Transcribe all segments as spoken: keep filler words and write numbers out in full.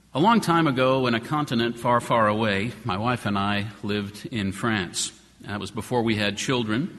A long time ago, in a continent far, far away, my wife and I lived in France. That was before we had children,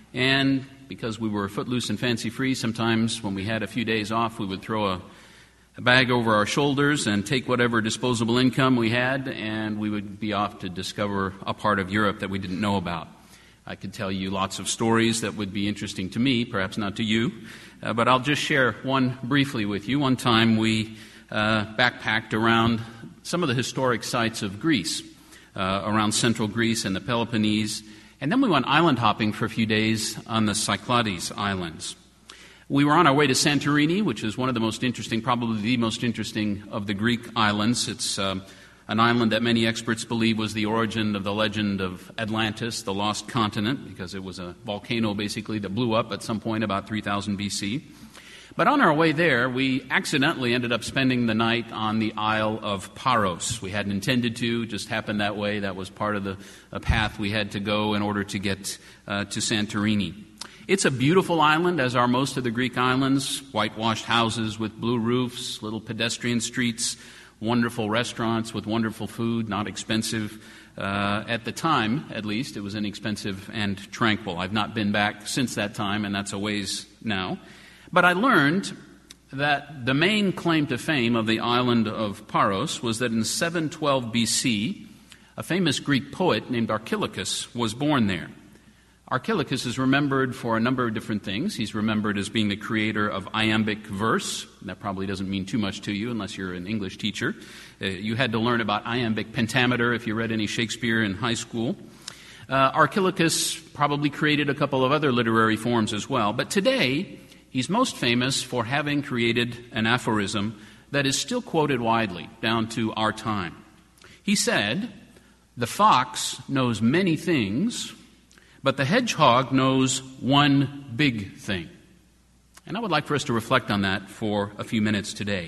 and because we were footloose and fancy-free, sometimes when we had a few days off, we would throw a, a bag over our shoulders and take whatever disposable income we had, and we would be off to discover a part of Europe that we didn't know about. I could tell you lots of stories that would be interesting to me, perhaps not to you, uh, but I'll just share one briefly with you. One time we Uh, backpacked around some of the historic sites of Greece, uh, around central Greece and the Peloponnese, and then we went island hopping for a few days on the Cyclades Islands. We were on our way to Santorini, which is one of the most interesting, probably the most interesting of the Greek islands. It's uh, an island that many experts believe was the origin of the legend of Atlantis, the lost continent, because it was a volcano basically that blew up at some point about three thousand B C. But on our way there, we accidentally ended up spending the night on the Isle of Paros. We hadn't intended to, just happened that way. That was part of the a path we had to go in order to get uh, to Santorini. It's a beautiful island, as are most of the Greek islands, whitewashed houses with blue roofs, little pedestrian streets, wonderful restaurants with wonderful food, not expensive. Uh, at the time, at least, it was inexpensive and tranquil. I've not been back since that time, and that's a ways now. But I learned that the main claim to fame of the island of Paros was that in seven twelve B C, a famous Greek poet named Archilochus was born there. Archilochus is remembered for a number of different things. He's remembered as being the creator of iambic verse. That probably doesn't mean too much to you unless you're an English teacher. Uh, you had to learn about iambic pentameter if you read any Shakespeare in high school. Uh, Archilochus probably created a couple of other literary forms as well. But today, he's most famous for having created an aphorism that is still quoted widely down to our time. He said, "The fox knows many things, but the hedgehog knows one big thing." And I would like for us to reflect on that for a few minutes today.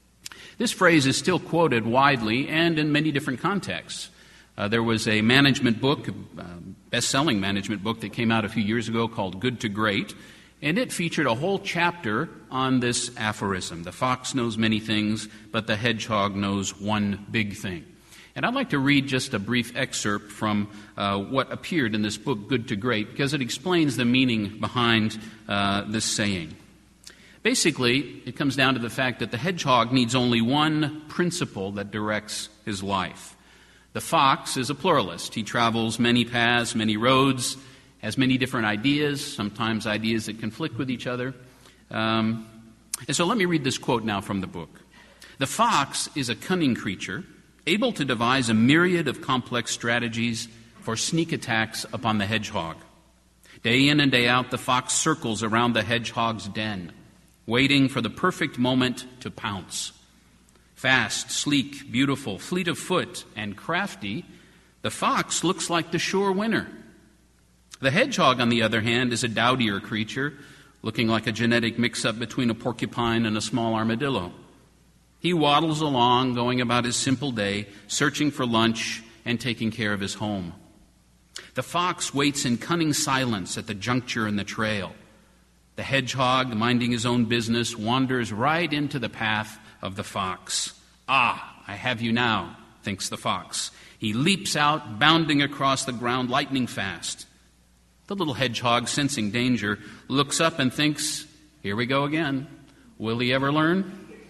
This phrase is still quoted widely and in many different contexts. Uh, there was a management book, a best-selling management book that came out a few years ago called Good to Great, and it featured a whole chapter on this aphorism. The fox knows many things, but the hedgehog knows one big thing. And I'd like to read just a brief excerpt from uh, what appeared in this book, Good to Great, because it explains the meaning behind uh, this saying. Basically, it comes down to the fact that the hedgehog needs only one principle that directs his life. The fox is a pluralist. He travels many paths, many roads, has many different ideas, sometimes ideas that conflict with each other. Um, and so let me read this quote now from the book. "The fox is a cunning creature, able to devise a myriad of complex strategies for sneak attacks upon the hedgehog. Day in and day out, the fox circles around the hedgehog's den, waiting for the perfect moment to pounce. Fast, sleek, beautiful, fleet of foot, and crafty, the fox looks like the sure winner. The hedgehog, on the other hand, is a dowdier creature, looking like a genetic mix-up between a porcupine and a small armadillo. He waddles along, going about his simple day, searching for lunch and taking care of his home. The fox waits in cunning silence at the juncture in the trail. The hedgehog, minding his own business, wanders right into the path of the fox. Ah, I have you now, thinks the fox. He leaps out, bounding across the ground lightning fast. The little hedgehog, sensing danger, looks up and thinks, here we go again. Will he ever learn?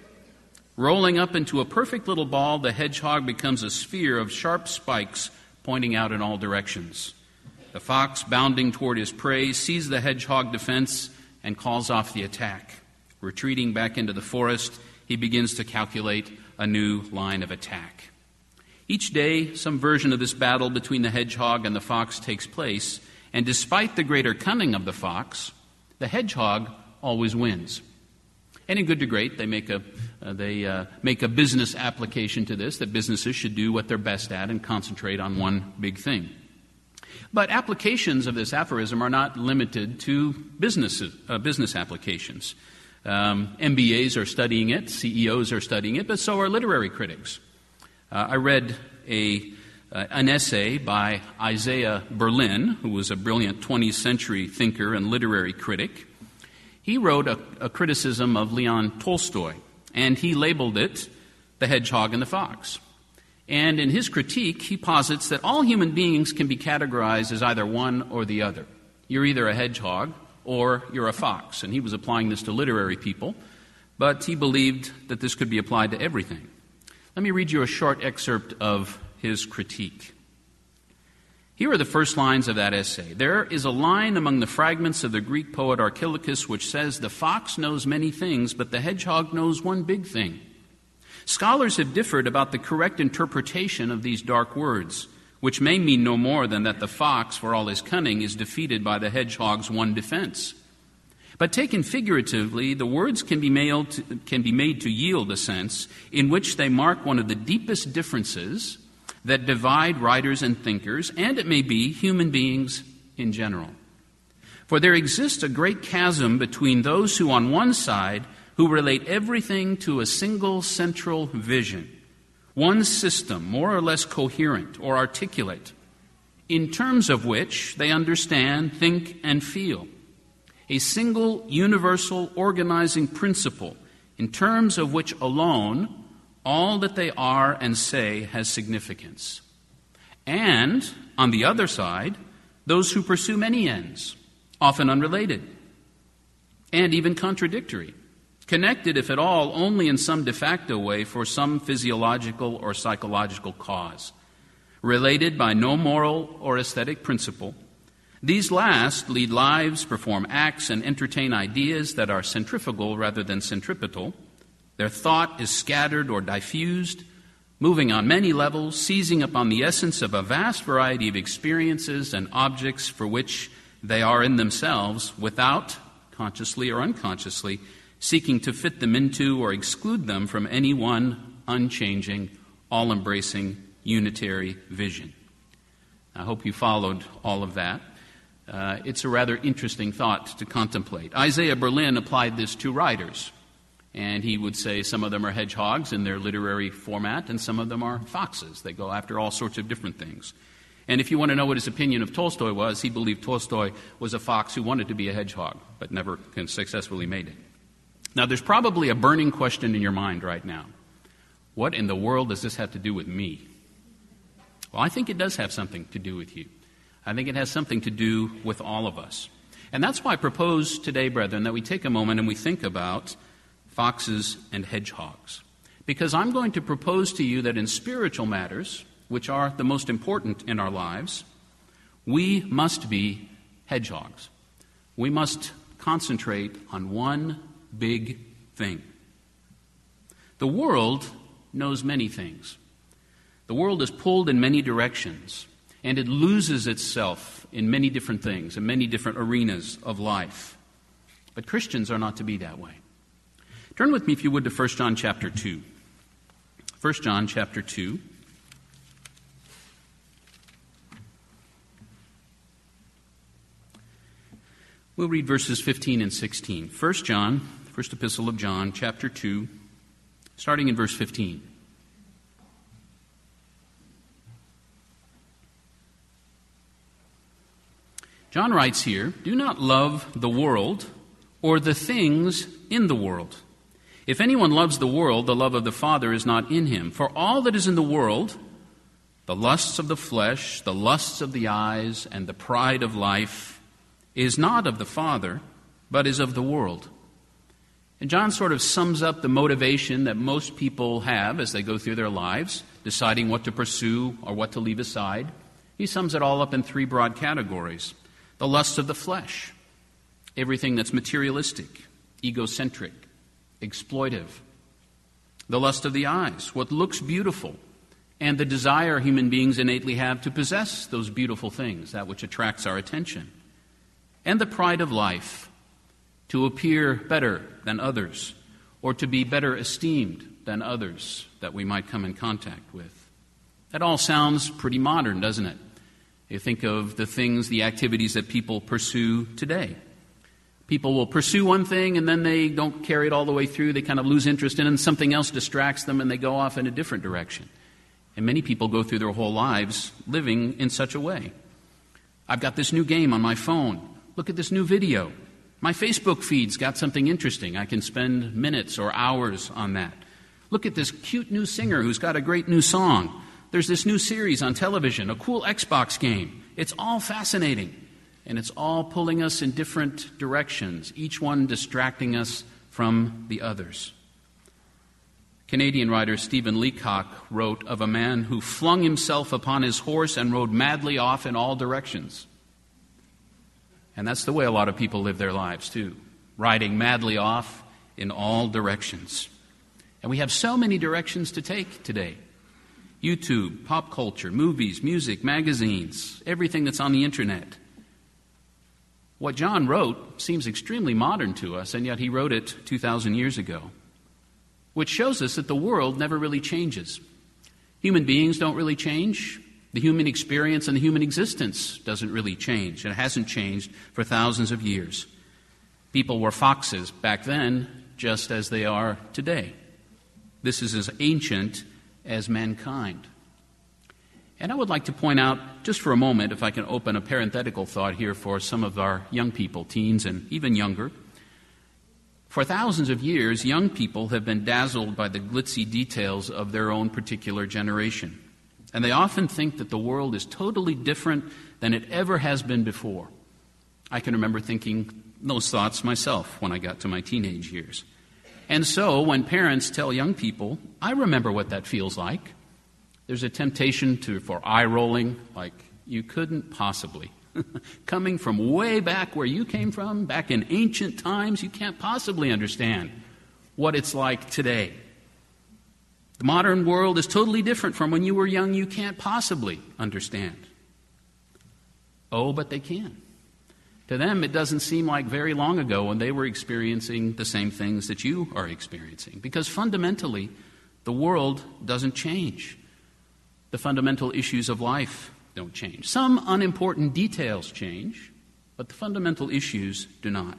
Rolling up into a perfect little ball, the hedgehog becomes a sphere of sharp spikes pointing out in all directions. The fox, bounding toward his prey, sees the hedgehog defense and calls off the attack. Retreating back into the forest, he begins to calculate a new line of attack. Each day, some version of this battle between the hedgehog and the fox takes place, and despite the greater cunning of the fox, the hedgehog always wins. And in Good to Great, they make a uh, they uh, make a business application to this, that businesses should do what they're best at and concentrate on one big thing. But applications of this aphorism are not limited to businesses, uh, business applications. Um, M B As are studying it, C E Os are studying it, but so are literary critics. Uh, I read a Uh, an essay by Isaiah Berlin, who was a brilliant twentieth century thinker and literary critic. He wrote a, a criticism of Leon Tolstoy, and he labeled it the hedgehog and the fox. And in his critique, he posits that all human beings can be categorized as either one or the other. You're either a hedgehog or you're a fox. And he was applying this to literary people, but he believed that this could be applied to everything. Let me read you a short excerpt of his critique. Here are the first lines of that essay. There is a line among the fragments of the Greek poet Archilochus which says, "The fox knows many things, but the hedgehog knows one big thing." Scholars have differed about the correct interpretation of these dark words, which may mean no more than that the fox, for all his cunning, is defeated by the hedgehog's one defense. But taken figuratively, the words can be, mailed to, can be made to yield a sense in which they mark one of the deepest differences that divide writers and thinkers, and it may be human beings in general. For there exists a great chasm between those who, on one side, who relate everything to a single central vision, one system, more or less coherent or articulate, in terms of which they understand, think, and feel. A single universal organizing principle, in terms of which alone all that they are and say has significance. And, on the other side, those who pursue many ends, often unrelated, and even contradictory, connected, if at all, only in some de facto way for some physiological or psychological cause, related by no moral or aesthetic principle. These last lead lives, perform acts, and entertain ideas that are centrifugal rather than centripetal. Their thought is scattered or diffused, moving on many levels, seizing upon the essence of a vast variety of experiences and objects for which they are in themselves, without, consciously or unconsciously, seeking to fit them into or exclude them from any one unchanging, all-embracing, unitary vision. I hope you followed all of that. Uh, it's a rather interesting thought to contemplate. Isaiah Berlin applied this to writers, and he would say some of them are hedgehogs in their literary format, and some of them are foxes. They go after all sorts of different things. And if you want to know what his opinion of Tolstoy was, he believed Tolstoy was a fox who wanted to be a hedgehog, but never successfully made it. Now, there's probably a burning question in your mind right now. What in the world does this have to do with me? Well, I think it does have something to do with you. I think it has something to do with all of us. And that's why I propose today, brethren, that we take a moment and we think about foxes and hedgehogs. Because I'm going to propose to you that in spiritual matters, which are the most important in our lives, we must be hedgehogs. We must concentrate on one big thing. The world knows many things. The world is pulled in many directions, and it loses itself in many different things, in many different arenas of life. But Christians are not to be that way. Turn with me, if you would, to First John chapter two. First John chapter two. We'll read verses fifteen and sixteen. First John, first epistle of John, chapter two, starting in verse fifteen. John writes here, "Do not love the world or the things in the world. If anyone loves the world, the love of the Father is not in him. For all that is in the world, the lusts of the flesh, the lusts of the eyes, and the pride of life, is not of the Father, but is of the world." And John sort of sums up the motivation that most people have as they go through their lives, deciding what to pursue or what to leave aside. He sums it all up in three broad categories. The lust of the flesh, everything that's materialistic, egocentric, exploitive. The lust of the eyes, what looks beautiful, and the desire human beings innately have to possess those beautiful things, that which attracts our attention. And the pride of life, to appear better than others, or to be better esteemed than others that we might come in contact with. That all sounds pretty modern, doesn't it? You think of the things, the activities that people pursue today. People will pursue one thing and then they don't carry it all the way through. They kind of lose interest in it and something else distracts them and they go off in a different direction. And many people go through their whole lives living in such a way. I've got this new game on my phone. Look at this new video. My Facebook feed's got something interesting. I can spend minutes or hours on that. Look at this cute new singer who's got a great new song. There's this new series on television, a cool Xbox game. It's all fascinating, and it's all pulling us in different directions, each one distracting us from the others. Canadian writer Stephen Leacock wrote of a man who flung himself upon his horse and rode madly off in all directions. And that's the way a lot of people live their lives, too, riding madly off in all directions. And we have so many directions to take today. YouTube, pop culture, movies, music, magazines, everything that's on the internet. What John wrote seems extremely modern to us, and yet he wrote it two thousand years ago, which shows us that the world never really changes. Human beings don't really change. The human experience and the human existence doesn't really change. It hasn't changed for thousands of years. People were foxes back then, just as they are today. This is as ancient as mankind. And I would like to point out, just for a moment, if I can open a parenthetical thought here for some of our young people, teens and even younger. For thousands of years, young people have been dazzled by the glitzy details of their own particular generation. And they often think that the world is totally different than it ever has been before. I can remember thinking those thoughts myself when I got to my teenage years. And so when parents tell young people, I remember what that feels like, there's a temptation to for eye-rolling, like you couldn't possibly. Coming from way back where you came from, back in ancient times, you can't possibly understand what it's like today. The modern world is totally different from when you were young. You can't possibly understand. Oh, but they can. To them, it doesn't seem like very long ago when they were experiencing the same things that you are experiencing. Because fundamentally, the world doesn't change. The fundamental issues of life don't change. Some unimportant details change, but the fundamental issues do not.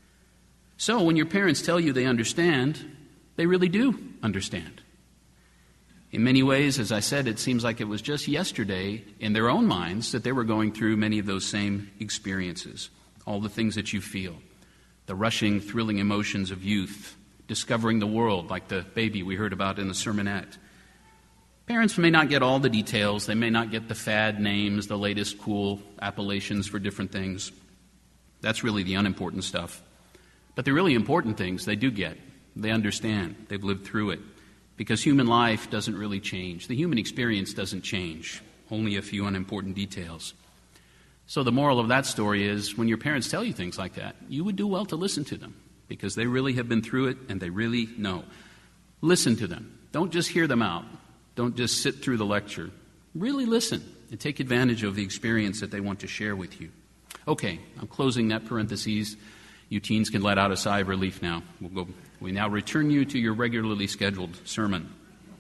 So when your parents tell you they understand, they really do understand. In many ways, as I said, it seems like it was just yesterday in their own minds that they were going through many of those same experiences. All the things that you feel, the rushing, thrilling emotions of youth, discovering the world like the baby we heard about in the sermonette. Parents may not get all the details. They may not get the fad names, the latest cool appellations for different things. That's really the unimportant stuff. But the really important things they do get. They understand. They've lived through it. Because human life doesn't really change. The human experience doesn't change. Only a few unimportant details. So the moral of that story is when your parents tell you things like that, you would do well to listen to them because they really have been through it and they really know. Listen to them. Don't just hear them out. Don't just sit through the lecture. Really listen and take advantage of the experience that they want to share with you. Okay, I'm closing that parentheses. You teens can let out a sigh of relief now. We'll go. We now return you to your regularly scheduled sermon.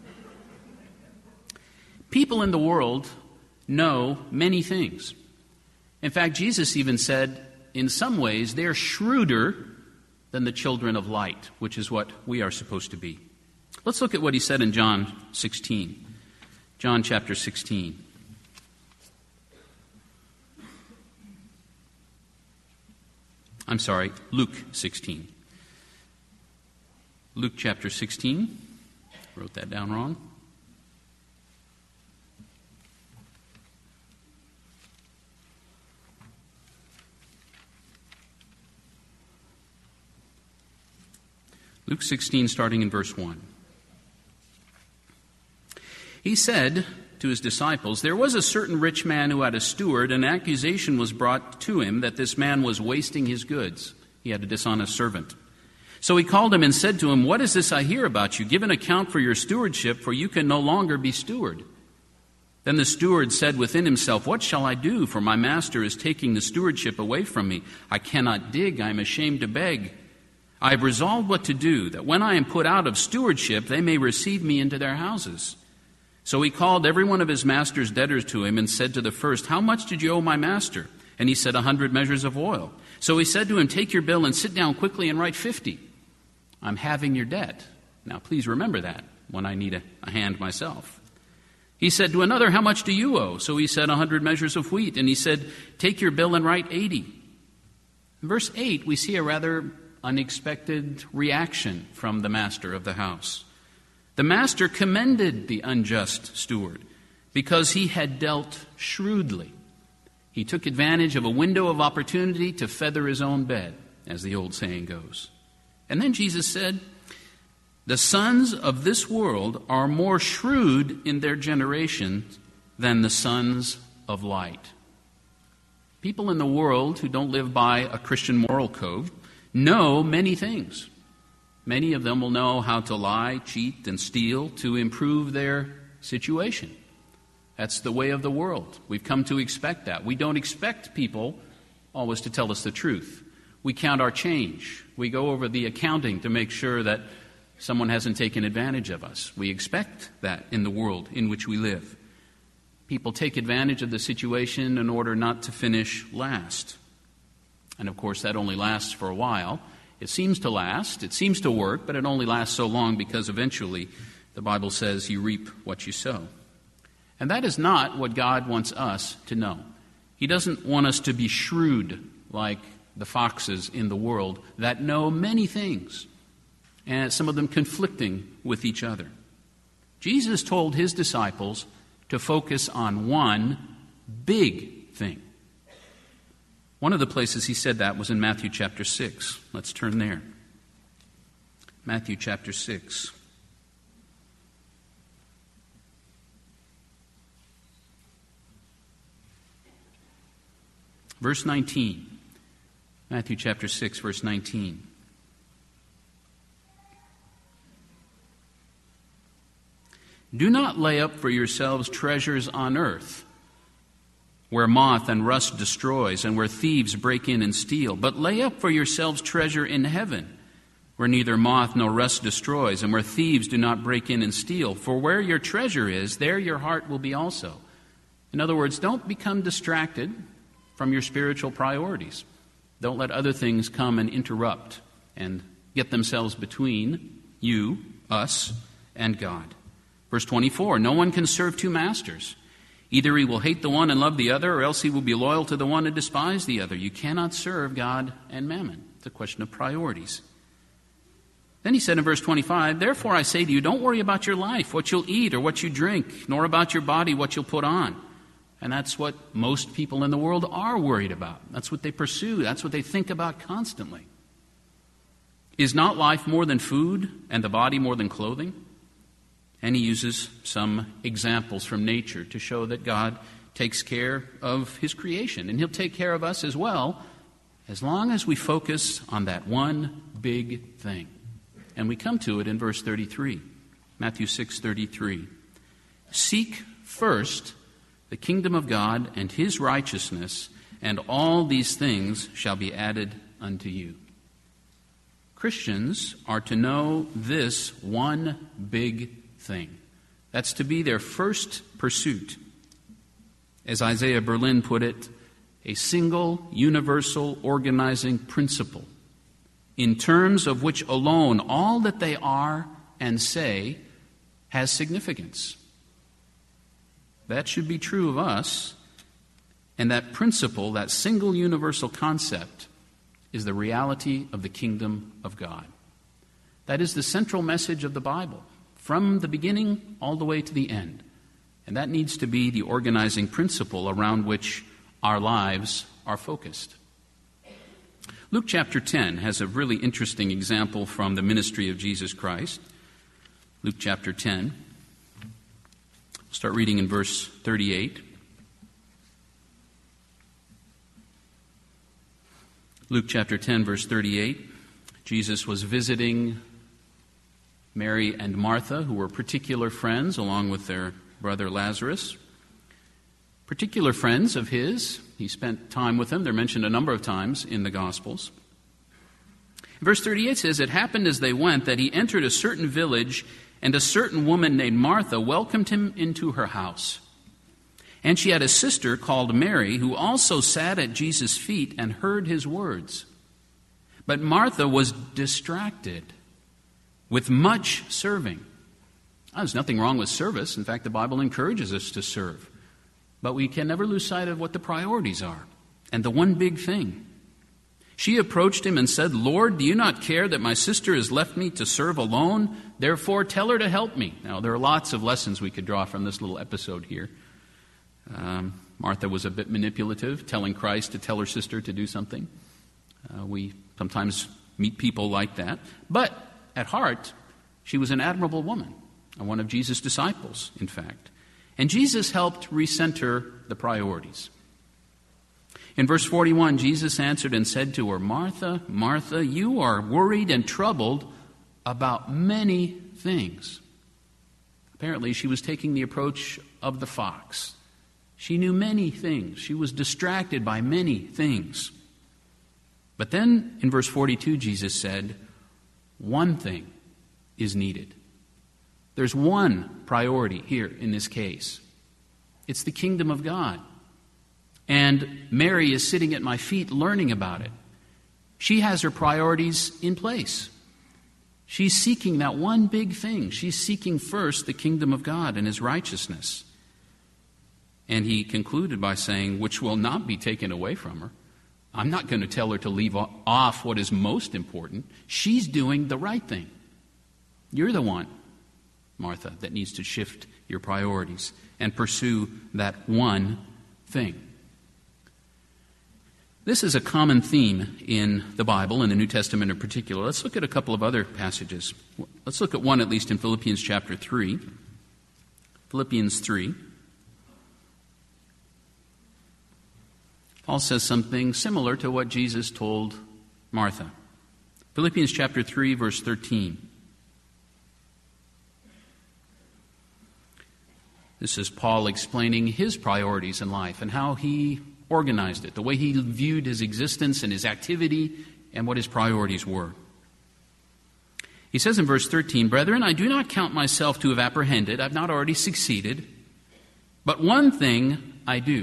People in the world know many things. In fact, Jesus even said, in some ways, they're shrewder than the children of light, which is what we are supposed to be. Let's look at what he said in John sixteen. John chapter sixteen. I'm sorry, Luke sixteen. Luke chapter sixteen. Wrote that down wrong. Luke sixteen, starting in verse one. He said to his disciples, "There was a certain rich man who had a steward, and an accusation was brought to him that this man was wasting his goods. He had a dishonest servant. So he called him and said to him, 'What is this I hear about you? Give an account for your stewardship, for you can no longer be steward.' Then the steward said within himself, 'What shall I do? For my master is taking the stewardship away from me. I cannot dig, I am ashamed to beg. I have resolved what to do, that when I am put out of stewardship, they may receive me into their houses.' So he called every one of his master's debtors to him and said to the first, 'How much did you owe my master?' And he said, a hundred measures of oil. So he said to him, 'Take your bill and sit down quickly and write fifty. I'm having your debt.' Now please remember that when I need a, a hand myself. He said to another, 'How much do you owe?' So he said, a hundred measures of wheat. And he said, 'Take your bill and write eighty. In verse eight, we see a rather unexpected reaction from the master of the house. The master commended the unjust steward because he had dealt shrewdly. He took advantage of a window of opportunity to feather his own bed, as the old saying goes. And then Jesus said, "The sons of this world are more shrewd in their generation than the sons of light." People in the world who don't live by a Christian moral code know many things. Many of them will know how to lie, cheat, and steal to improve their situation. That's the way of the world. We've come to expect that. We don't expect people always to tell us the truth. We count our change. We go over the accounting to make sure that someone hasn't taken advantage of us. We expect that in the world in which we live. People take advantage of the situation in order not to finish last. And of course, that only lasts for a while. It seems to last, it seems to work, but it only lasts so long because eventually the Bible says you reap what you sow. And that is not what God wants us to know. He doesn't want us to be shrewd like the foxes in the world that know many things, and some of them conflicting with each other. Jesus told his disciples to focus on one big thing. One of the places he said that was in Matthew chapter six. Let's turn there. Matthew chapter six. Verse nineteen. Matthew chapter six, verse nineteen. "Do not lay up for yourselves treasures on earth, where moth and rust destroys, and where thieves break in and steal. But lay up for yourselves treasure in heaven, where neither moth nor rust destroys, and where thieves do not break in and steal. For where your treasure is, there your heart will be also." In other words, don't become distracted from your spiritual priorities. Don't let other things come and interrupt and get themselves between you, us, and God. Verse twenty-four, "No one can serve two masters. Either he will hate the one and love the other, or else he will be loyal to the one and despise the other. You cannot serve God and mammon." It's a question of priorities. Then he said in verse twenty-five, "Therefore I say to you, don't worry about your life, what you'll eat or what you drink, nor about your body, what you'll put on." And that's what most people in the world are worried about. That's what they pursue. That's what they think about constantly. "Is not life more than food, and the body more than clothing?" And he uses some examples from nature to show that God takes care of his creation. And he'll take care of us as well, as long as we focus on that one big thing. And we come to it in verse thirty-three, Matthew six thirty-three. "Seek first the kingdom of God and his righteousness, and all these things shall be added unto you." Christians are to know this one big thing. That's to be their first pursuit. As Isaiah Berlin put it, a single universal organizing principle, in terms of which alone all that they are and say has significance. That should be true of us, and that principle, that single universal concept, is the reality of the kingdom of God. That is the central message of the Bible, from the beginning all the way to the end. And that needs to be the organizing principle around which our lives are focused. Luke chapter ten has a really interesting example from the ministry of Jesus Christ. Luke chapter ten. We'll start reading in verse thirty-eight. Luke chapter ten, verse thirty-eight. Jesus was visiting Mary and Martha, who were particular friends, along with their brother Lazarus. Particular friends of his. He spent time with them. They're mentioned a number of times in the Gospels. Verse thirty-eight says, "It happened as they went that he entered a certain village, and a certain woman named Martha welcomed him into her house. And she had a sister called Mary, who also sat at Jesus' feet and heard his words. But Martha was distracted with much serving." Now, there's nothing wrong with service. In fact, the Bible encourages us to serve. But we can never lose sight of what the priorities are and the one big thing. She approached him and said, "Lord, do you not care that my sister has left me to serve alone? Therefore, tell her to help me." Now, there are lots of lessons we could draw from this little episode here. Um, Martha was a bit manipulative, telling Christ to tell her sister to do something. Uh, we sometimes meet people like that. But at heart, she was an admirable woman, and one of Jesus' disciples, in fact. And Jesus helped recenter the priorities. In verse forty-one, Jesus answered and said to her, "Martha, Martha, you are worried and troubled about many things." Apparently, she was taking the approach of the fox. She knew many things. She was distracted by many things. But then, in verse forty-two, Jesus said, one thing is needed. There's one priority here in this case. It's the kingdom of God. And Mary is sitting at my feet learning about it. She has her priorities in place. She's seeking that one big thing. She's seeking first the kingdom of God and His righteousness. And He concluded by saying, which will not be taken away from her. I'm not going to tell her to leave off what is most important. She's doing the right thing. You're the one, Martha, that needs to shift your priorities and pursue that one thing. This is a common theme in the Bible, in the New Testament in particular. Let's look at a couple of other passages. Let's look at one at least in Philippians chapter three. Philippians three. Paul says something similar to what Jesus told Martha. Philippians chapter three, verse thirteen. This is Paul explaining his priorities in life and how he organized it, the way he viewed his existence and his activity and what his priorities were. He says in verse thirteen, "Brethren, I do not count myself to have apprehended. I've not already succeeded. But one thing I do.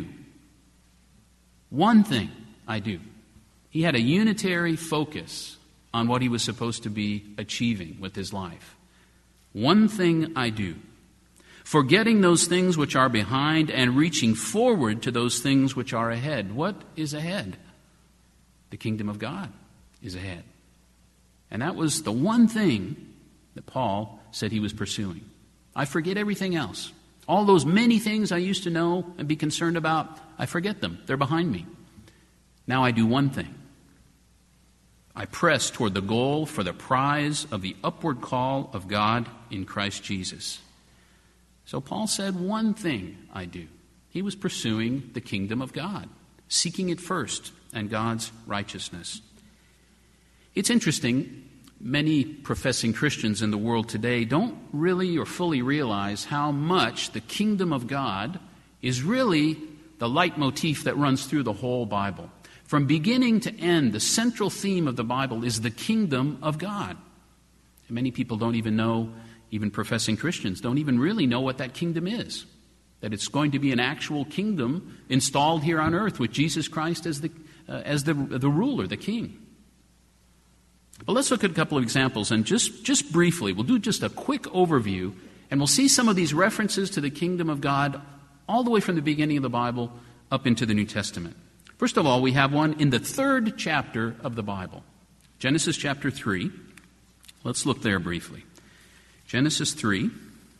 One thing I do." He had a unitary focus on what he was supposed to be achieving with his life. One thing I do. Forgetting those things which are behind and reaching forward to those things which are ahead. What is ahead? The kingdom of God is ahead. And that was the one thing that Paul said he was pursuing. I forget everything else. All those many things I used to know and be concerned about, I forget them. They're behind me. Now I do one thing. I press toward the goal for the prize of the upward call of God in Christ Jesus. So Paul said, one thing I do. He was pursuing the kingdom of God, seeking it first and God's righteousness. It's interesting, many professing Christians in the world today don't really or fully realize how much the kingdom of God is really the leitmotif that runs through the whole Bible. From beginning to end, the central theme of the Bible is the kingdom of God. And many people don't even know, even professing Christians, don't even really know what that kingdom is. That it's going to be an actual kingdom installed here on earth with Jesus Christ as the uh, as the, the ruler, the king. But let's look at a couple of examples, and just, just briefly, we'll do just a quick overview, and we'll see some of these references to the kingdom of God all the way from the beginning of the Bible up into the New Testament. First of all, we have one in the third chapter of the Bible, Genesis chapter three. Let's look there briefly. Genesis three.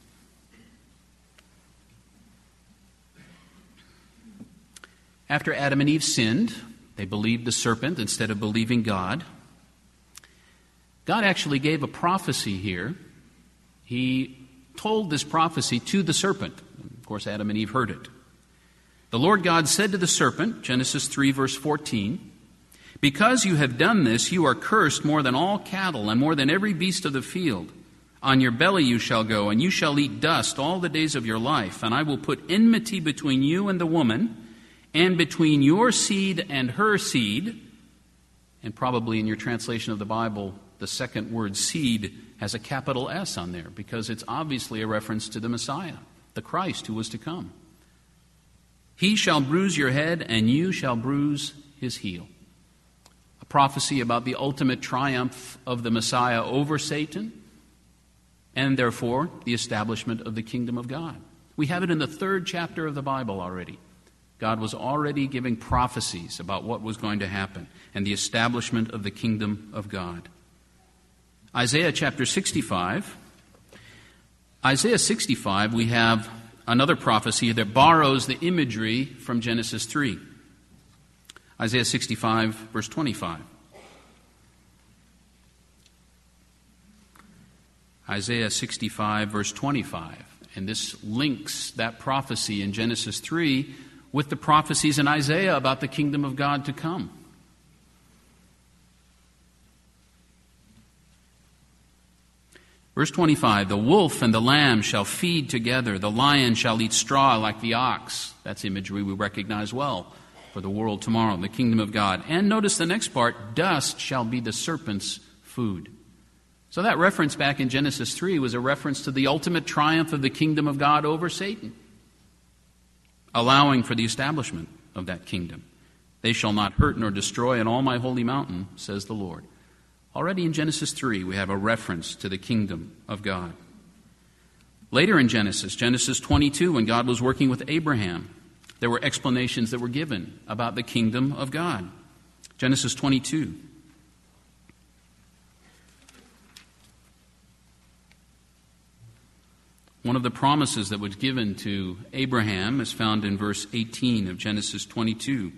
After Adam and Eve sinned, they believed the serpent instead of believing God. God actually gave a prophecy here. He told this prophecy to the serpent. Of course, Adam and Eve heard it. The Lord God said to the serpent, Genesis three, verse fourteen, "Because you have done this, you are cursed more than all cattle and more than every beast of the field. On your belly you shall go, and you shall eat dust all the days of your life. And I will put enmity between you and the woman, and between your seed and her seed." And probably in your translation of the Bible, the second word seed has a capital S on there, because it's obviously a reference to the Messiah, the Christ who was to come. "He shall bruise your head, and you shall bruise his heel." A prophecy about the ultimate triumph of the Messiah over Satan, and therefore the establishment of the kingdom of God. We have it in the third chapter of the Bible already. God was already giving prophecies about what was going to happen and the establishment of the kingdom of God. Isaiah chapter sixty-five. Isaiah sixty-five, we have another prophecy that borrows the imagery from Genesis three. Isaiah sixty-five, verse twenty-five. Isaiah sixty-five, verse twenty-five. And this links that prophecy in Genesis three with the prophecies in Isaiah about the kingdom of God to come. Verse twenty-five, the wolf and the lamb shall feed together. The lion shall eat straw like the ox. That's imagery we recognize well for the world tomorrow, the kingdom of God. And notice the next part, dust shall be the serpent's food. So that reference back in Genesis three was a reference to the ultimate triumph of the kingdom of God over Satan, allowing for the establishment of that kingdom. They shall not hurt nor destroy in all my holy mountain, says the Lord. Already in Genesis three, we have a reference to the kingdom of God. Later in Genesis, Genesis twenty-two, when God was working with Abraham, there were explanations that were given about the kingdom of God. Genesis twenty-two. One of the promises that was given to Abraham is found in verse eighteen of Genesis twenty-two.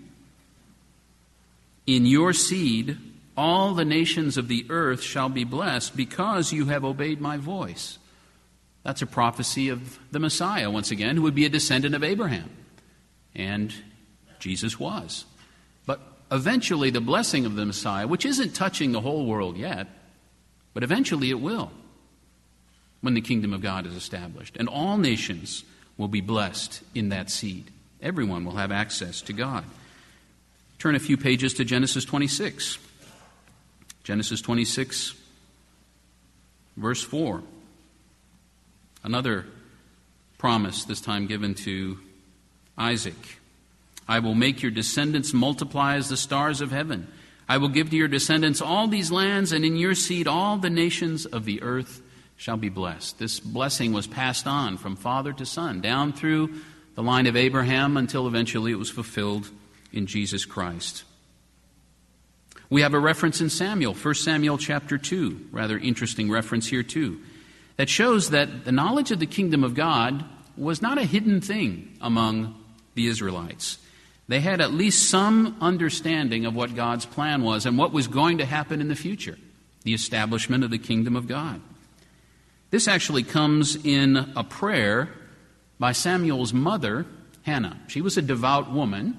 In your seed, all the nations of the earth shall be blessed because you have obeyed my voice. That's a prophecy of the Messiah, once again, who would be a descendant of Abraham. And Jesus was. But eventually the blessing of the Messiah, which isn't touching the whole world yet, but eventually it will, when the kingdom of God is established. And all nations will be blessed in that seed. Everyone will have access to God. Turn a few pages to Genesis twenty-six. Genesis twenty-six, verse four. Another promise, this time given to Isaac. I will make your descendants multiply as the stars of heaven. I will give to your descendants all these lands, and in your seed all the nations of the earth shall be blessed. This blessing was passed on from father to son, down through the line of Abraham until eventually it was fulfilled in Jesus Christ. We have a reference in Samuel, First Samuel chapter two, rather interesting reference here too, that shows that the knowledge of the kingdom of God was not a hidden thing among the Israelites. They had at least some understanding of what God's plan was and what was going to happen in the future, the establishment of the kingdom of God. This actually comes in a prayer by Samuel's mother, Hannah. She was a devout woman,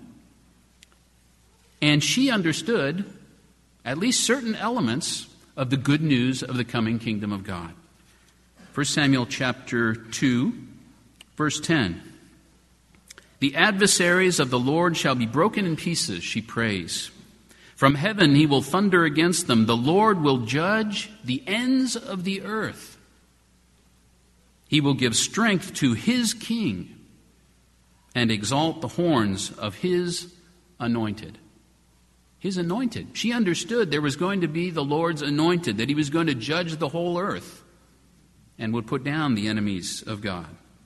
and she understood at least certain elements of the good news of the coming kingdom of God. First Samuel chapter two, verse ten. The adversaries of the Lord shall be broken in pieces, she prays. From heaven he will thunder against them. The Lord will judge the ends of the earth. He will give strength to his king and exalt the horns of his anointed. His anointed. She understood there was going to be the Lord's anointed, that he was going to judge the whole earth and would put down the enemies of God.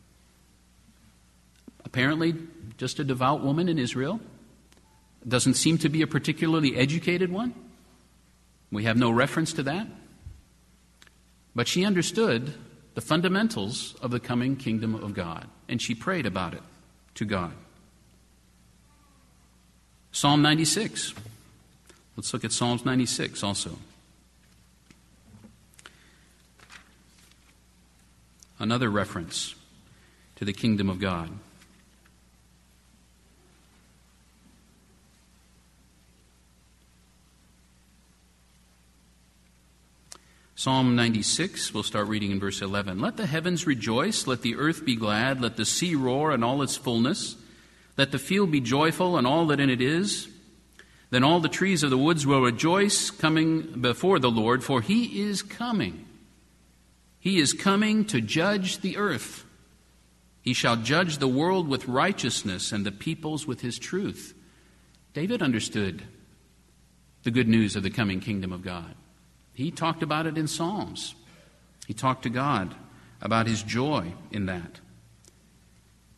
Apparently, just a devout woman in Israel. Doesn't seem to be a particularly educated one. We have no reference to that. But she understood the fundamentals of the coming kingdom of God, and she prayed about it to God. Psalm ninety-six. Let's look at Psalms ninety-six also. Another reference to the kingdom of God. Psalm ninety-six, we'll start reading in verse eleven. Let the heavens rejoice, let the earth be glad, let the sea roar and all its fullness, let the field be joyful and all that in it is. Then all the trees of the woods will rejoice, coming before the Lord, for he is coming. He is coming to judge the earth. He shall judge the world with righteousness and the peoples with his truth. David understood the good news of the coming kingdom of God. He talked about it in Psalms. He talked to God about his joy in that.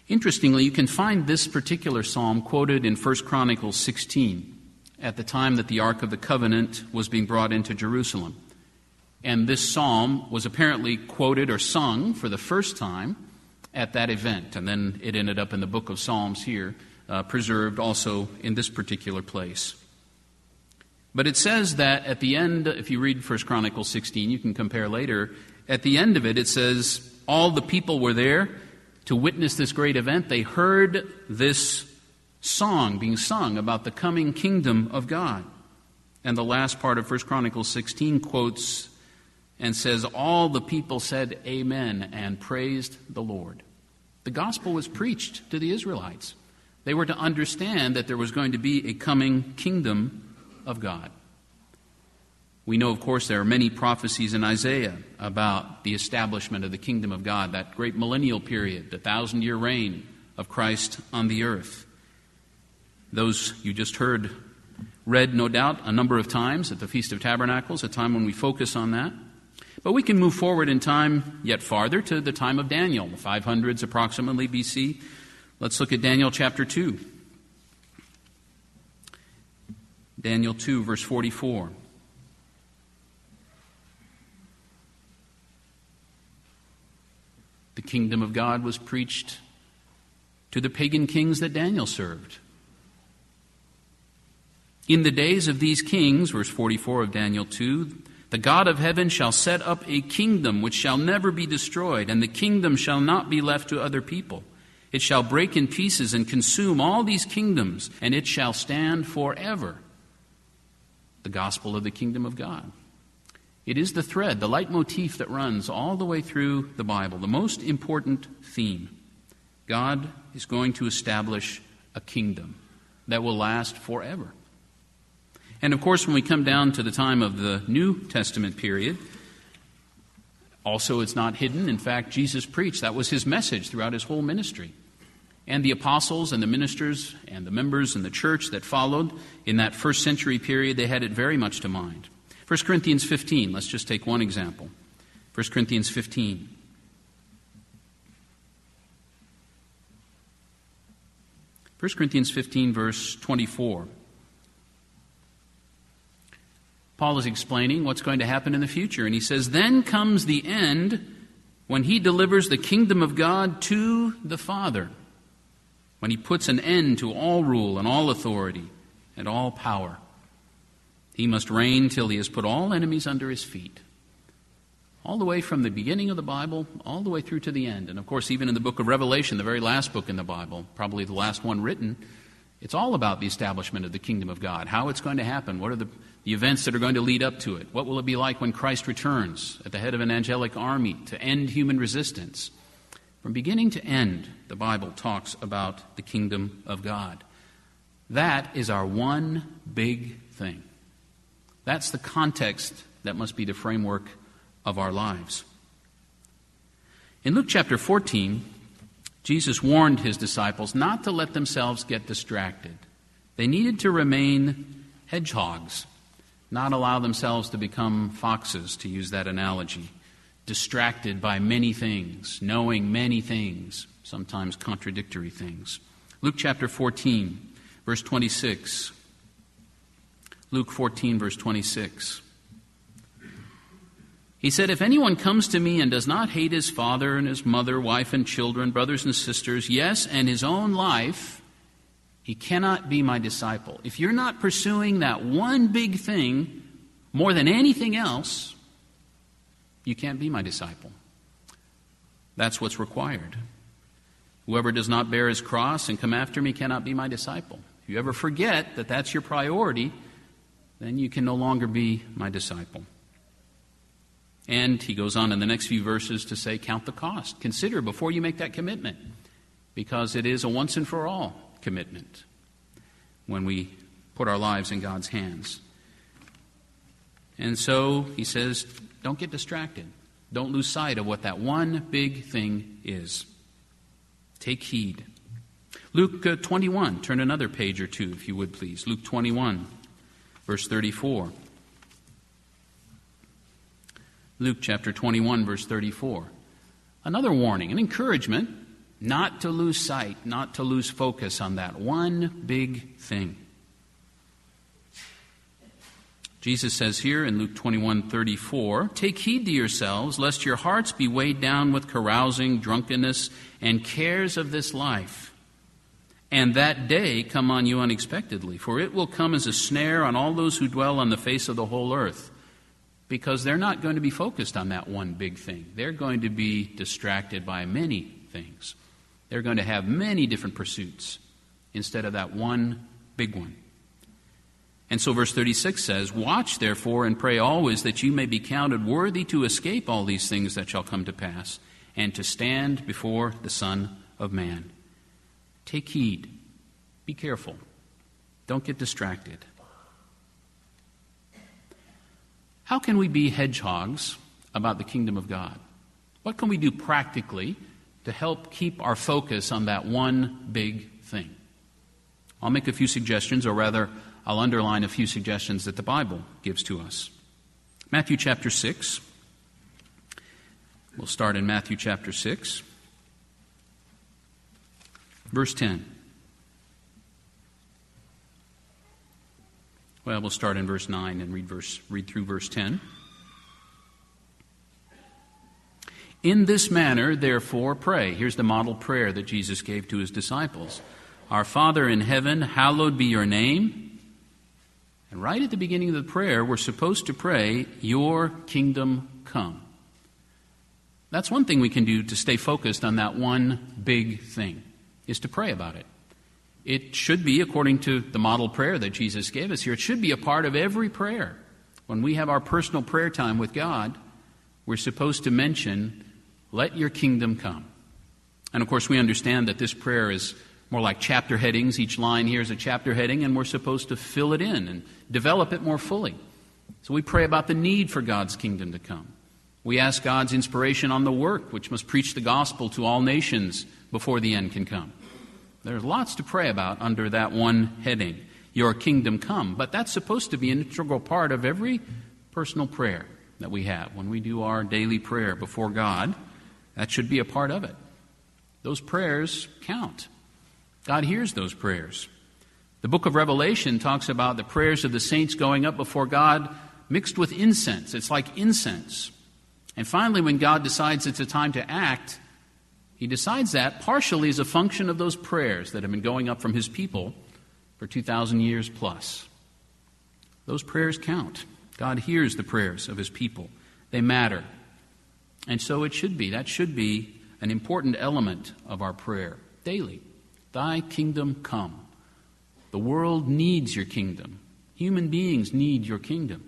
Interestingly, you can find this particular psalm quoted in First Chronicles sixteen at the time that the Ark of the Covenant was being brought into Jerusalem. And this psalm was apparently quoted or sung for the first time at that event. And then it ended up in the book of Psalms here, uh, preserved also in this particular place. But it says that at the end, if you read First Chronicles sixteen, you can compare later, at the end of it, it says, all the people were there to witness this great event. They heard this song being sung about the coming kingdom of God. And the last part of First Chronicles sixteen quotes and says, all the people said amen and praised the Lord. The gospel was preached to the Israelites. They were to understand that there was going to be a coming kingdom of God. We know, of course, there are many prophecies in Isaiah about the establishment of the kingdom of God, that great millennial period, the thousand-year reign of Christ on the earth. Those you just heard read, no doubt, a number of times at the Feast of Tabernacles, a time when we focus on that. But we can move forward in time yet farther to the time of Daniel, the five hundreds approximately B C. Let's look at Daniel chapter two. Daniel two, verse forty-four. The kingdom of God was preached to the pagan kings that Daniel served. In the days of these kings, verse forty-four of Daniel two, the God of heaven shall set up a kingdom which shall never be destroyed, and the kingdom shall not be left to other people. It shall break in pieces and consume all these kingdoms, and it shall stand forever. The gospel of the kingdom of God. It is the thread, the leitmotif that runs all the way through the Bible, the most important theme. God is going to establish a kingdom that will last forever. And of course, when we come down to the time of the New Testament period, also it's not hidden. In fact, Jesus preached. That was his message throughout his whole ministry. And the apostles and the ministers and the members in the church that followed in that first century period, they had it very much to mind. First Corinthians fifteen, let's just take one example. First Corinthians fifteen. First Corinthians fifteen, verse twenty-four. Paul is explaining what's going to happen in the future. And he says, then comes the end when he delivers the kingdom of God to the Father, when he puts an end to all rule and all authority and all power. He must reign till he has put all enemies under his feet. All the way from the beginning of the Bible, all the way through to the end. And of course, even in the book of Revelation, the very last book in the Bible, probably the last one written, it's all about the establishment of the kingdom of God, how it's going to happen, what are the, the events that are going to lead up to it, what will it be like when Christ returns at the head of an angelic army to end human resistance. From beginning to end, the Bible talks about the kingdom of God. That is our one big thing. That's the context that must be the framework of our lives. In Luke chapter fourteen, Jesus warned his disciples not to let themselves get distracted. They needed to remain hedgehogs, not allow themselves to become foxes, to use that analogy, distracted by many things, knowing many things, sometimes contradictory things. Luke chapter fourteen, verse twenty-six. Luke fourteen, verse twenty-six. He said, if anyone comes to me and does not hate his father and his mother, wife and children, brothers and sisters, yes, and his own life, he cannot be my disciple. If you're not pursuing that one big thing more than anything else, you can't be my disciple. That's what's required. Whoever does not bear his cross and come after me cannot be my disciple. If you ever forget that that's your priority, then you can no longer be my disciple. And he goes on in the next few verses to say, count the cost. Consider before you make that commitment, because it is a once and for all commitment when we put our lives in God's hands. And so he says, don't get distracted. Don't lose sight of what that one big thing is. Take heed. Luke uh, twenty-one, turn another page or two, if you would please. Luke twenty-one, verse thirty-four. Luke chapter twenty-one, verse thirty-four. Another warning, an encouragement Not to lose sight, not to lose focus on that one big thing. Jesus says here in Luke twenty-one thirty-four, "Take heed to yourselves, lest your hearts be weighed down with carousing, drunkenness, and cares of this life. And that day come on you unexpectedly, for it will come as a snare on all those who dwell on the face of the whole earth." Because they're not going to be focused on that one big thing. They're going to be distracted by many things. They're going to have many different pursuits instead of that one big one. And so verse thirty-six says, "Watch therefore and pray always that you may be counted worthy to escape all these things that shall come to pass, and to stand before the Son of Man." Take heed. Be careful. Don't get distracted. How can we be hedgehogs about the kingdom of God? What can we do practically to help keep our focus on that one big thing? I'll make a few suggestions, or rather, I'll underline a few suggestions that the Bible gives to us. Matthew chapter six. We'll start in Matthew chapter six, verse ten. Well, we'll start in verse nine and read verse read through verse ten. "In this manner, therefore, pray." Here's the model prayer that Jesus gave to his disciples. "Our Father in heaven, hallowed be your name." And right at the beginning of the prayer, we're supposed to pray, "Your kingdom come." That's one thing we can do to stay focused on that one big thing, is to pray about it. It should be, according to the model prayer that Jesus gave us here, it should be a part of every prayer. When we have our personal prayer time with God, we're supposed to mention, "Let your kingdom come." And of course, we understand that this prayer is more like chapter headings. Each line here is a chapter heading, and we're supposed to fill it in and develop it more fully. So we pray about the need for God's kingdom to come. We ask God's inspiration on the work which must preach the gospel to all nations before the end can come. There's lots to pray about under that one heading, "Your kingdom come." But that's supposed to be an integral part of every personal prayer that we have. When we do our daily prayer before God, that should be a part of it. Those prayers count. God hears those prayers. The book of Revelation talks about the prayers of the saints going up before God mixed with incense. It's like incense. And finally, when God decides it's a time to act, he decides that partially as a function of those prayers that have been going up from his people for two thousand years plus. Those prayers count. God hears the prayers of his people. They matter. And so it should be. That should be an important element of our prayer daily. Thy kingdom come. The world needs your kingdom. Human beings need your kingdom.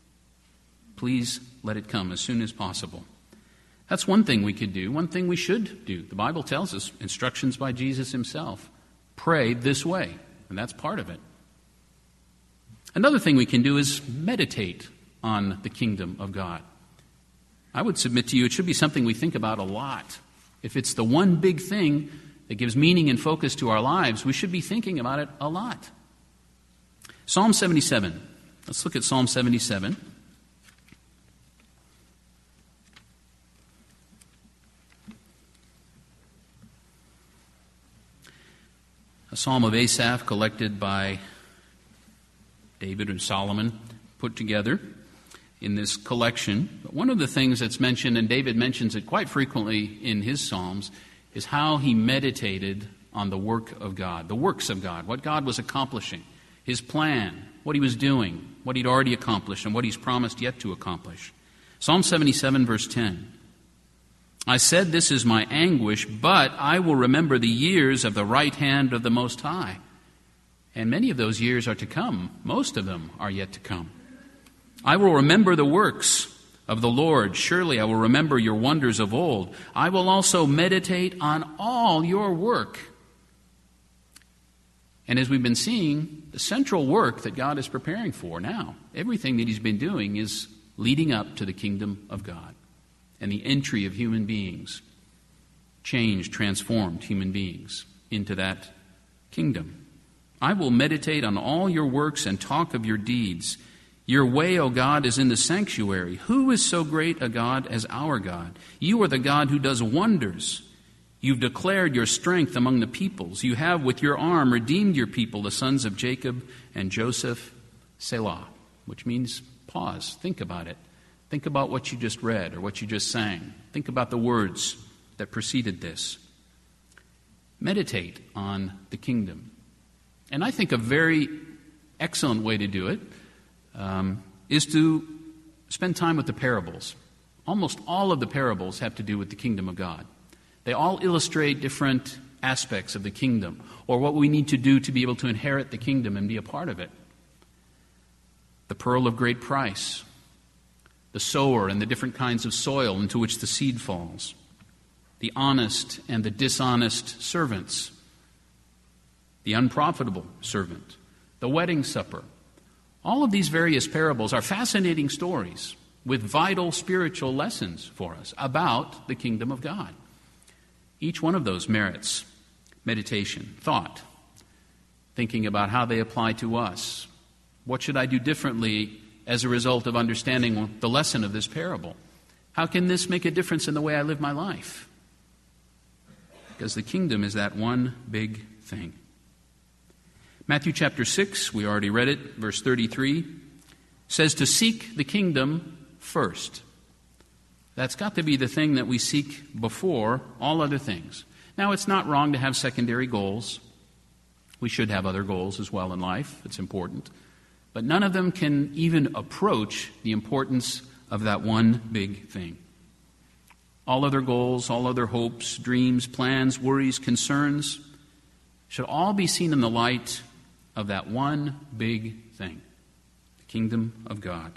Please let it come as soon as possible. That's one thing we could do, one thing we should do. The Bible tells us, instructions by Jesus himself, pray this way, and that's part of it. Another thing we can do is meditate on the kingdom of God. I would submit to you it should be something we think about a lot. If it's the one big thing that gives meaning and focus to our lives, we should be thinking about it a lot. Psalm seventy-seven. Let's look at Psalm seventy-seven. A psalm of Asaph collected by David and Solomon, put together in this collection. But one of the things that's mentioned, and David mentions it quite frequently in his psalms, is how he meditated on the work of God, the works of God, what God was accomplishing, his plan, what he was doing, what he'd already accomplished, and what he's promised yet to accomplish. Psalm seventy-seven, verse ten. "I said, this is my anguish, but I will remember the years of the right hand of the Most High." And many of those years are to come. Most of them are yet to come. "I will remember the works of the Lord. Surely I will remember your wonders of old. I will also meditate on all your work." And as we've been seeing, the central work that God is preparing for now, everything that he's been doing is leading up to the kingdom of God and the entry of human beings, changed, transformed human beings into that kingdom. "I will meditate on all your works and talk of your deeds. Your way, O God, is in the sanctuary. Who is so great a God as our God? You are the God who does wonders. You've declared your strength among the peoples. You have with your arm redeemed your people, the sons of Jacob and Joseph, Selah, which means pause. Think about it. Think about what you just read or what you just sang. Think about the words that preceded this. Meditate on the kingdom. And I think a very excellent way to do it um, is to spend time with the parables. Almost all of the parables have to do with the kingdom of God. They all illustrate different aspects of the kingdom or what we need to do to be able to inherit the kingdom and be a part of it. The pearl of great price, the sower and the different kinds of soil into which the seed falls, the honest and the dishonest servants, the unprofitable servant, the wedding supper. All of these various parables are fascinating stories with vital spiritual lessons for us about the kingdom of God. Each one of those merits meditation, thought, thinking about how they apply to us. What should I do differently as a result of understanding the lesson of this parable? How can this make a difference in the way I live my life? Because the kingdom is that one big thing. Matthew chapter six, we already read it, verse thirty-three, says to seek the kingdom first. That's got to be the thing that we seek before all other things. Now, it's not wrong to have secondary goals. We should have other goals as well in life. It's important. But none of them can even approach the importance of that one big thing. All other goals, all other hopes, dreams, plans, worries, concerns should all be seen in the light of that one big thing, the kingdom of God.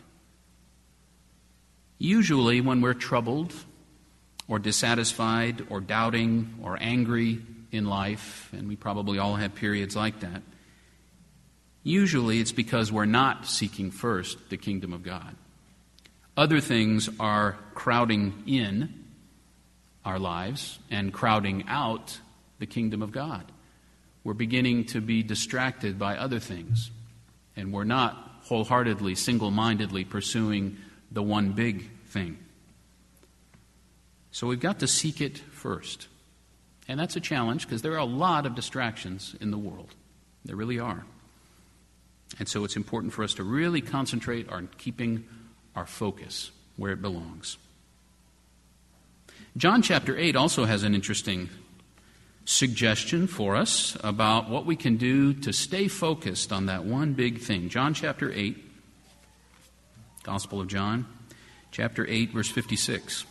Usually when we're troubled or dissatisfied or doubting or angry in life, and we probably all have periods like that, usually it's because we're not seeking first the kingdom of God. Other things are crowding in our lives and crowding out the kingdom of God. We're beginning to be distracted by other things, and we're not wholeheartedly, single-mindedly pursuing the one big thing. So we've got to seek it first. And that's a challenge because there are a lot of distractions in the world. There really are. And so it's important for us to really concentrate on keeping our focus where it belongs. John chapter eight also has an interesting suggestion for us about what we can do to stay focused on that one big thing. John chapter eight, Gospel of John, chapter eight, verse fifty-six.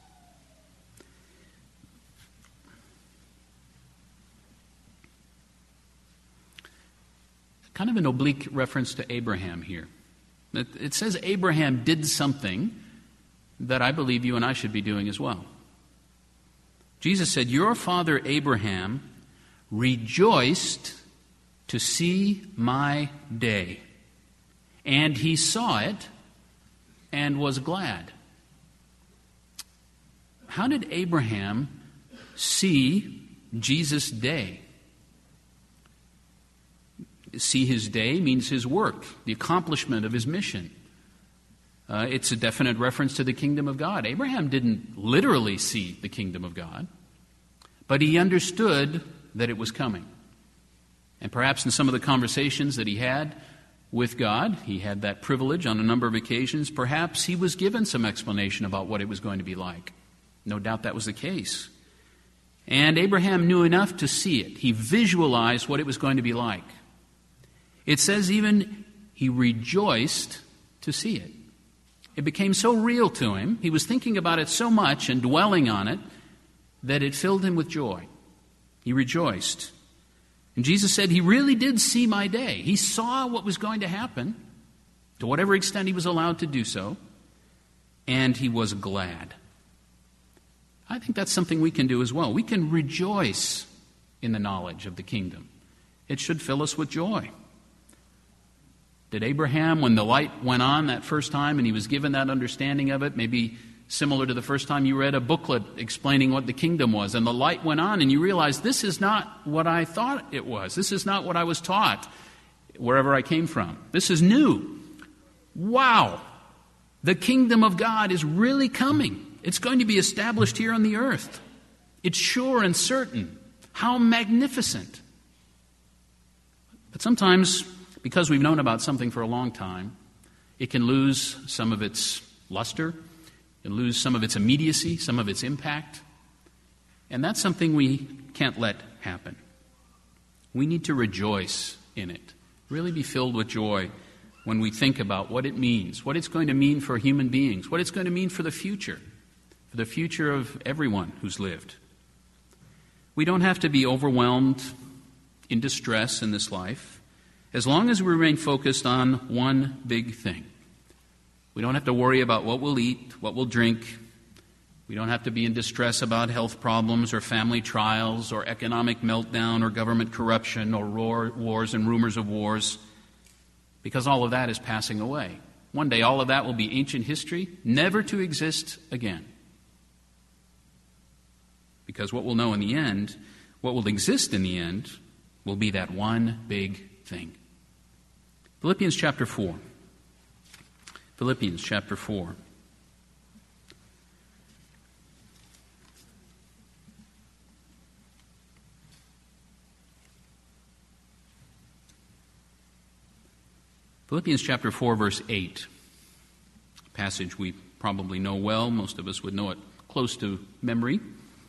Kind of an oblique reference to Abraham here. It, it says Abraham did something that I believe you and I should be doing as well. Jesus said, "Your father Abraham rejoiced to see my day, and he saw it and was glad." How did Abraham see Jesus' day? See his day means his work, the accomplishment of his mission. Uh, it's a definite reference to the kingdom of God. Abraham didn't literally see the kingdom of God, but he understood that it was coming. And perhaps in some of the conversations that he had with God, he had that privilege on a number of occasions, perhaps he was given some explanation about what it was going to be like. No doubt that was the case. And Abraham knew enough to see it. He visualized what it was going to be like. It says even he rejoiced to see it. It became so real to him, he was thinking about it so much and dwelling on it, that it filled him with joy. He rejoiced. And Jesus said he really did see my day. He saw what was going to happen, to whatever extent he was allowed to do so, and he was glad. I think that's something we can do as well. We can rejoice in the knowledge of the kingdom. It should fill us with joy. Did Abraham, when the light went on that first time and he was given that understanding of it, maybe similar to the first time you read a booklet explaining what the kingdom was, and the light went on and you realized this is not what I thought it was. This is not what I was taught wherever I came from. This is new. Wow! The kingdom of God is really coming. It's going to be established here on the earth. It's sure and certain. How magnificent. But sometimes, because we've known about something for a long time, it can lose some of its luster, it can lose some of its immediacy, some of its impact. And that's something we can't let happen. We need to rejoice in it, really be filled with joy when we think about what it means, what it's going to mean for human beings, what it's going to mean for the future, for the future of everyone who's lived. We don't have to be overwhelmed in distress in this life as long as we remain focused on one big thing. We don't have to worry about what we'll eat, what we'll drink. We don't have to be in distress about health problems or family trials or economic meltdown or government corruption or roar, wars and rumors of wars, because all of that is passing away. One day all of that will be ancient history, never to exist again. Because what we'll know in the end, what will exist in the end, will be that one big thing. Philippians chapter four. Philippians chapter four. Philippians chapter four, verse eight. A passage we probably know well. Most of us would know it close to memory.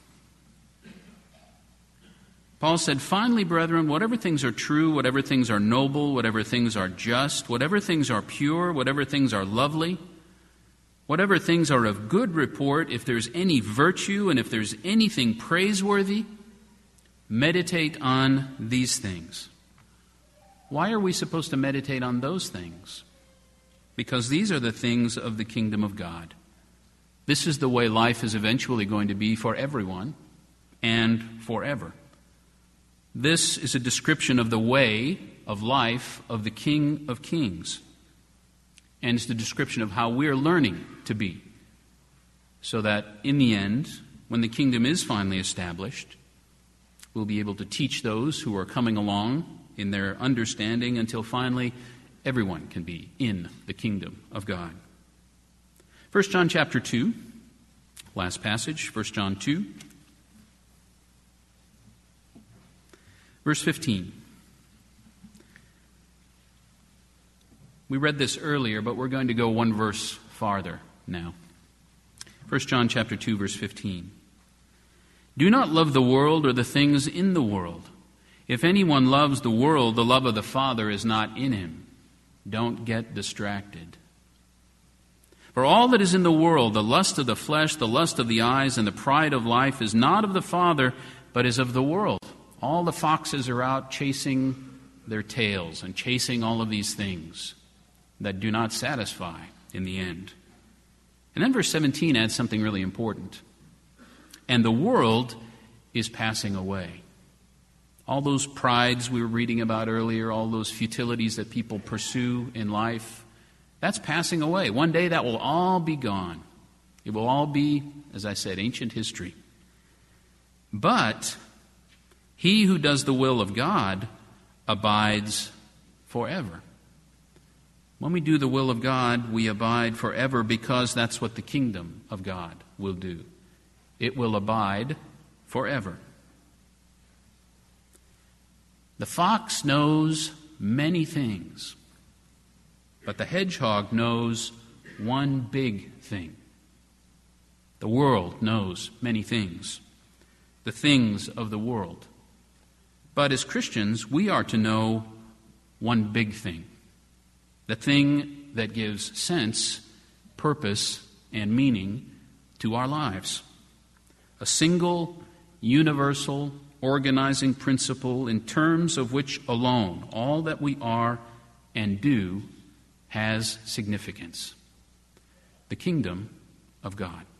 Paul said, "Finally, brethren, whatever things are true, whatever things are noble, whatever things are just, whatever things are pure, whatever things are lovely, whatever things are of good report, if there's any virtue and if there's anything praiseworthy, meditate on these things." Why are we supposed to meditate on those things? Because these are the things of the kingdom of God. This is the way life is eventually going to be for everyone and forever. This is a description of the way of life of the King of Kings. And it's the description of how we're learning to be. So that in the end, when the kingdom is finally established, we'll be able to teach those who are coming along in their understanding until finally everyone can be in the kingdom of God. First John chapter two, last passage, First John two. Verse fifteen. We read this earlier, but we're going to go one verse farther now. First John chapter two, verse fifteen. "Do not love the world or the things in the world. If anyone loves the world, the love of the Father is not in him." Don't get distracted. "For all that is in the world, the lust of the flesh, the lust of the eyes, and the pride of life is not of the Father, but is of the world." All the foxes are out chasing their tails and chasing all of these things that do not satisfy in the end. And then verse seventeen adds something really important. "And the world is passing away." All those prides we were reading about earlier, all those futilities that people pursue in life, that's passing away. One day that will all be gone. It will all be, as I said, ancient history. But he who does the will of God abides forever. When we do the will of God, we abide forever because that's what the kingdom of God will do. It will abide forever. The fox knows many things, but the hedgehog knows one big thing. The world knows many things, the things of the world. But as Christians, we are to know one big thing, the thing that gives sense, purpose, and meaning to our lives. A single, universal, organizing principle in terms of which alone all that we are and do has significance. The kingdom of God.